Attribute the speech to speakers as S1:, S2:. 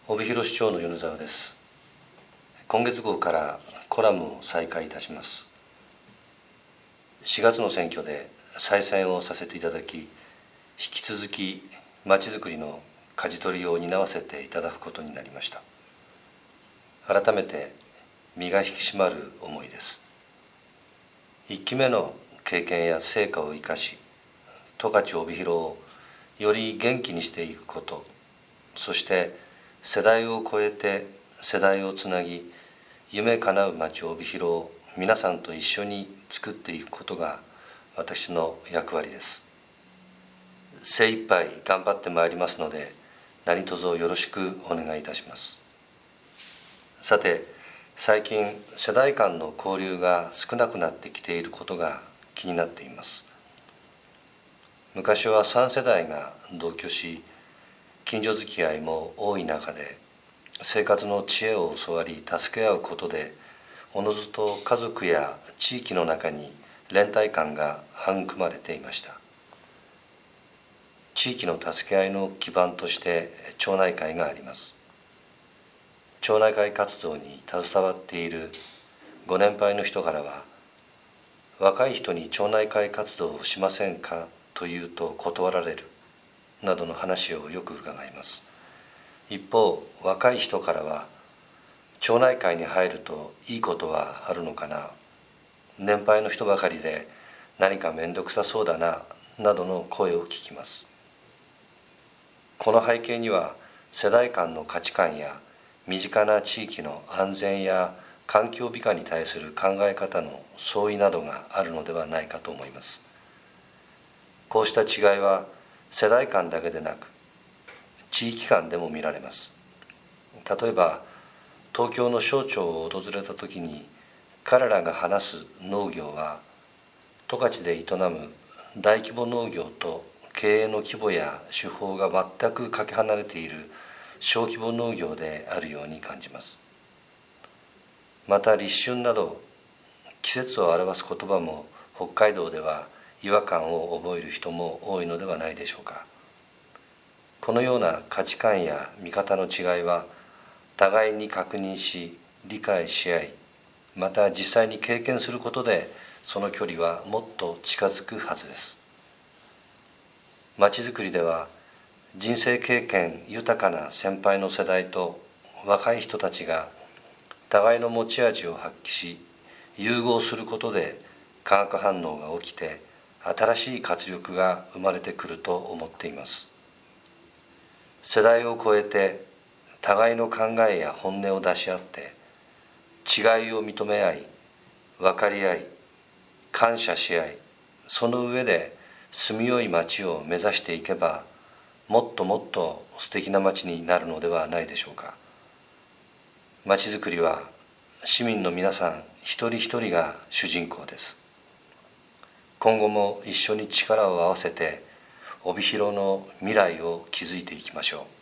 S1: 帯広市長の米沢です。今月号からコラムを再開いたします。4月の選挙で再選をさせていただき、引き続きまちづくりの舵取りを担わせていただくことになりました。改めて身が引き締まる思いです。1期目の経験や成果を生かし、十勝帯広をより元気にしていくこと、そして世代を超えて世代をつなぎ、夢叶う町帯広を皆さんと一緒に作っていくことが私の役割です。精一杯頑張ってまいりますので、何卒よろしくお願いいたします。さて、最近世代間の交流が少なくなってきていることが気になっています。昔は3世代が同居し、近所付き合いも多い中で、生活の知恵を教わり助け合うことで、おのずと家族や地域の中に連帯感が育まれていました。地域の助け合いの基盤として町内会があります。町内会活動に携わっているご年配の人からは、若い人に町内会活動をしませんかと言うと断られるなどの話をよく伺います。一方、若い人からは、町内会に入るといいことはあるのかな、年配の人ばかりで何か面倒くさそうだな、などの声を聞きます。この背景には、世代間の価値観や身近な地域の安全や環境美化に対する考え方の相違などがあるのではないかと思います。こうした違いは世代間だけでなく、地域間でも見られます。例えば、東京の省庁を訪れたときに、彼らが話す農業は、十勝で営む大規模農業と経営の規模や手法が全くかけ離れている小規模農業であるように感じます。また、立春など季節を表す言葉も北海道では違和感を覚える人も多いのではないでしょうか。このような価値観や見方の違いは、互いに確認し理解し合い、また実際に経験することでその距離はもっと近づくはずです。まちづくりでは、人生経験豊かな先輩の世代と若い人たちが互いの持ち味を発揮し、融合することで化学反応が起きて、新しい活力が生まれてくると思っています。世代を超えて互いの考えや本音を出し合って、違いを認め合い、分かり合い、感謝し合い、その上で住みよい町を目指していけば、もっともっと素敵な町になるのではないでしょうか。町づくりは市民の皆さん一人一人が主人公です。今後も一緒に力を合わせて帯広の未来を築いていきましょう。